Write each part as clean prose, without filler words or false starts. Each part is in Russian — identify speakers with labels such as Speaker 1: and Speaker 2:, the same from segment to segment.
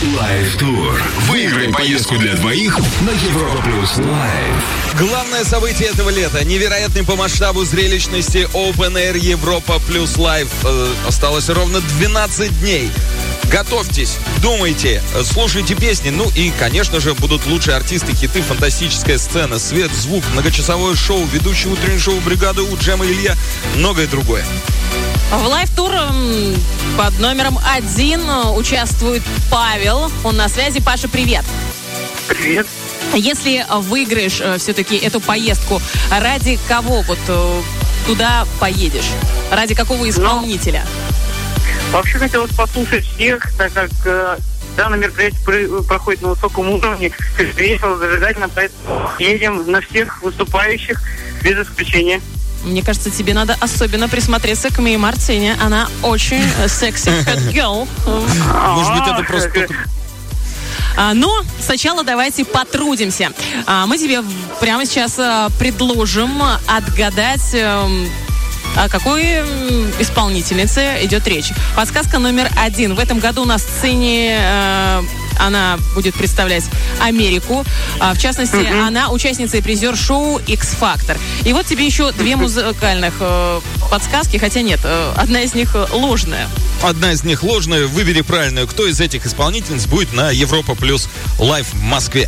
Speaker 1: Live Tour. Выиграй поездку для двоих на Европа Плюс Live.
Speaker 2: Главное событие этого лета. Невероятный по масштабу зрелищности Open Air Европа Плюс Live. Осталось ровно 12 дней. Готовьтесь, думайте, слушайте песни. Ну и, конечно же, будут лучшие артисты, хиты, фантастическая сцена, свет, звук, многочасовое шоу, ведущий утренней шоу бригады У, Джема Илья, многое другое.
Speaker 3: В лайв-тур под номером 1 участвует Павел. Он на связи. Паша, привет.
Speaker 4: Привет.
Speaker 3: Если выиграешь все-таки эту поездку, ради кого вот туда поедешь? Ради какого исполнителя?
Speaker 4: Вообще хотелось послушать всех, так как данное мероприятие проходит на высоком уровне, весело, зажигательно, поэтому едем на всех выступающих без исключения.
Speaker 3: Мне кажется, тебе надо особенно присмотреться к Мии Мартини. Она очень секси hot girl.
Speaker 2: Может быть, это просто...
Speaker 3: Но сначала давайте потрудимся. Мы тебе прямо сейчас предложим отгадать, о какой исполнительнице идет речь. Подсказка номер 1. В этом году на сцене она будет представлять Америку. В частности, она участница и призер шоу X-Factor. И вот тебе еще 2 музыкальных подсказки, хотя нет, одна из них ложная.
Speaker 2: Одна из них ложная. Выбери правильную. Кто из этих исполнительниц будет на Европа Плюс Лайв в Москве?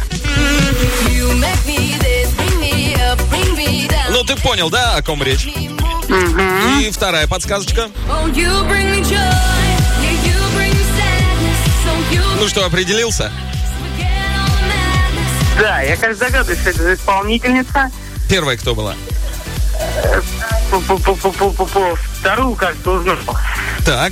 Speaker 2: Ну, ты понял, да, о ком речь? И вторая подсказочка. Ну что, определился?
Speaker 4: Да, я, кажется, догадываюсь, что это исполнительница.
Speaker 2: Первая кто была?
Speaker 4: Вторую, кажется, узнал.
Speaker 2: Так.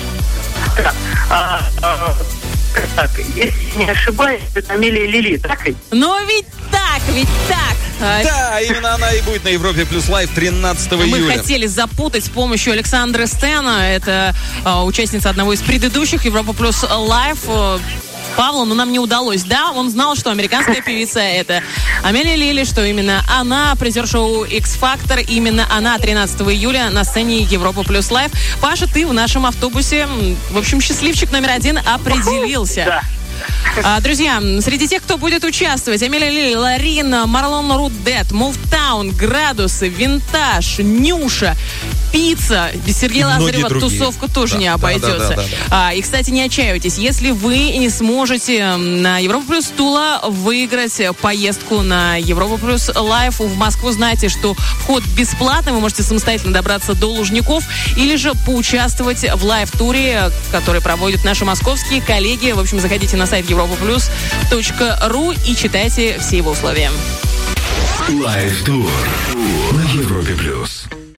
Speaker 4: Так, если не ошибаюсь, это Амелия Лили, так ведь?
Speaker 3: Но ведь так.
Speaker 2: Да, именно она и будет на Европе Плюс Лайв 13 июля.
Speaker 3: Мы хотели запутать с помощью Александры Стена. Это участница одного из предыдущих Европа Плюс Лайв. Павла, но нам не удалось. Да, он знал, что американская певица это Амелия Лили, что именно она призер шоу X-Factor, именно она 13 июля на сцене Европа Плюс Лайв. Паша, ты в нашем автобусе, в общем, счастливчик номер 1 определился.
Speaker 4: Да.
Speaker 3: Друзья, среди тех, кто будет участвовать: Амелия Лили, Ларин, Марлон Рудет, Мувтаун, Градусы, Винтаж, Нюша, Пицца, без Сергея Лазарева тусовка тоже не обойдется. И, кстати, не отчаивайтесь, если вы не сможете на Европа Плюс Тула выиграть поездку на Европа Плюс Лайв в Москву, знайте, что вход бесплатный, вы можете самостоятельно добраться до Лужников или же поучаствовать в лайв-туре, который проводят наши московские коллеги. В общем, заходите на сайт europaplus.ru и читайте все его условия.
Speaker 1: Live Tour на Европе Плюс.